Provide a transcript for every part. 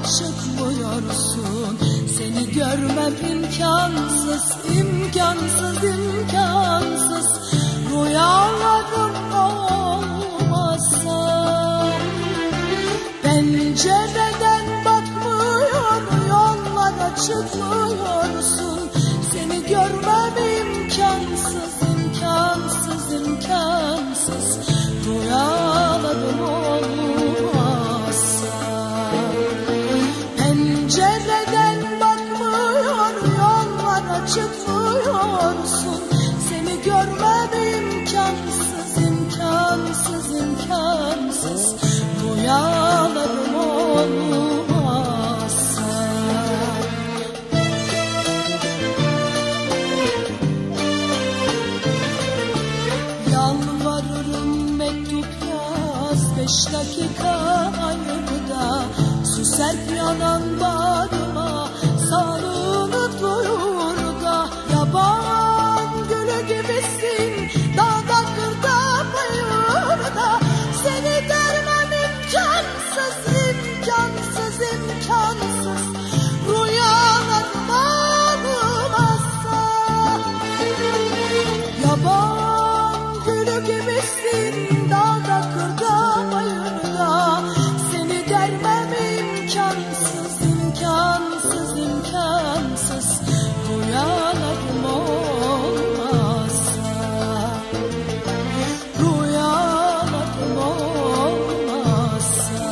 çıkmıyorsun. Seni görmem imkansız, imkansız, imkansız. Rüyalarım olmasa. Pencereden bakmıyor, yollara çıkmıyorsun. Seni görmem imkansız, imkansız, imkansız. Rüyalarım olmasa. Pencereden bakmıyor, yollara çıkmıyorsun. Seni görmem imkansız, imkansız, imkansız. Rüyalarım olmasa. Yalvarırım mektup yaz, 5 dakika ayırda. Su serp yanan bağrıma, sağlığını duyur da. Yaban gülü gibisin, dağda kırda bayırda. Seni görmem imkansız, imkansız, imkansız. Rüyalarım olmasa. Yaban gülü gibisin, dağda kırda bayırda. Seni görmem imkansız, imkansız, imkansız. Rüyalarım olmasa. Rüyalarım olmasa.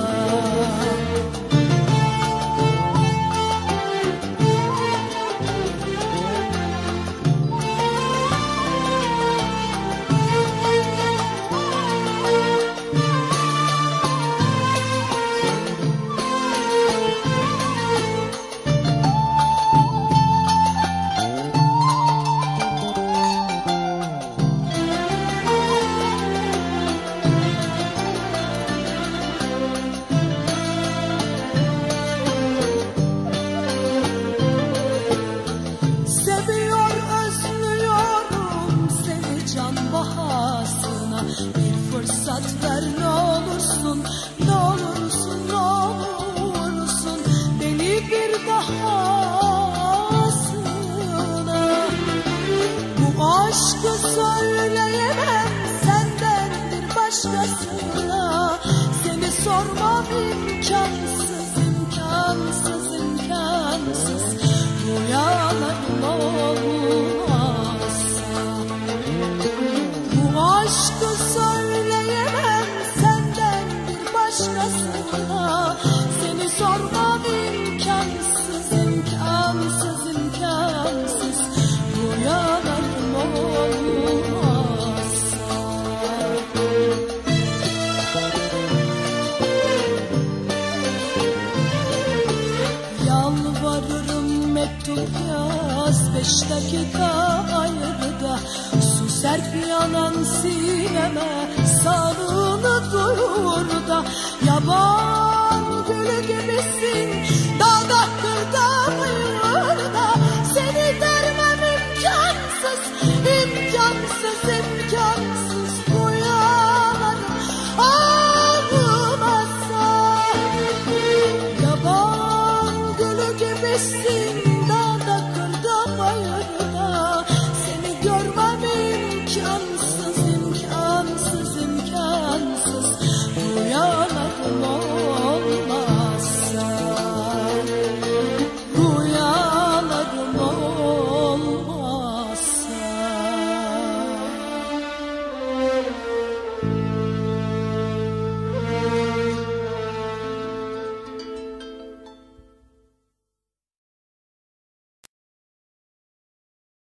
Seviyor, özlüyorum seni can bahasına. Bir fırsat ver ne olursun, ne olursun, ne olursun. Beni bir dahasına. Bu aşkı söyleyemem senden bir başkasına. Seni sormam imkansız, imkansız, imkansız. Rüyalarım olmasa. Bu aşkı söyleyemem senden bir başkasına. Seni sormam imkansız, imkansız, imkansız. Rüyalarım olmasa. Yalvarırım mektup yaz, 5 dakika ayırda. Su serp yanan sineme, sağlığını duyur da. Yaban gülü gibisin,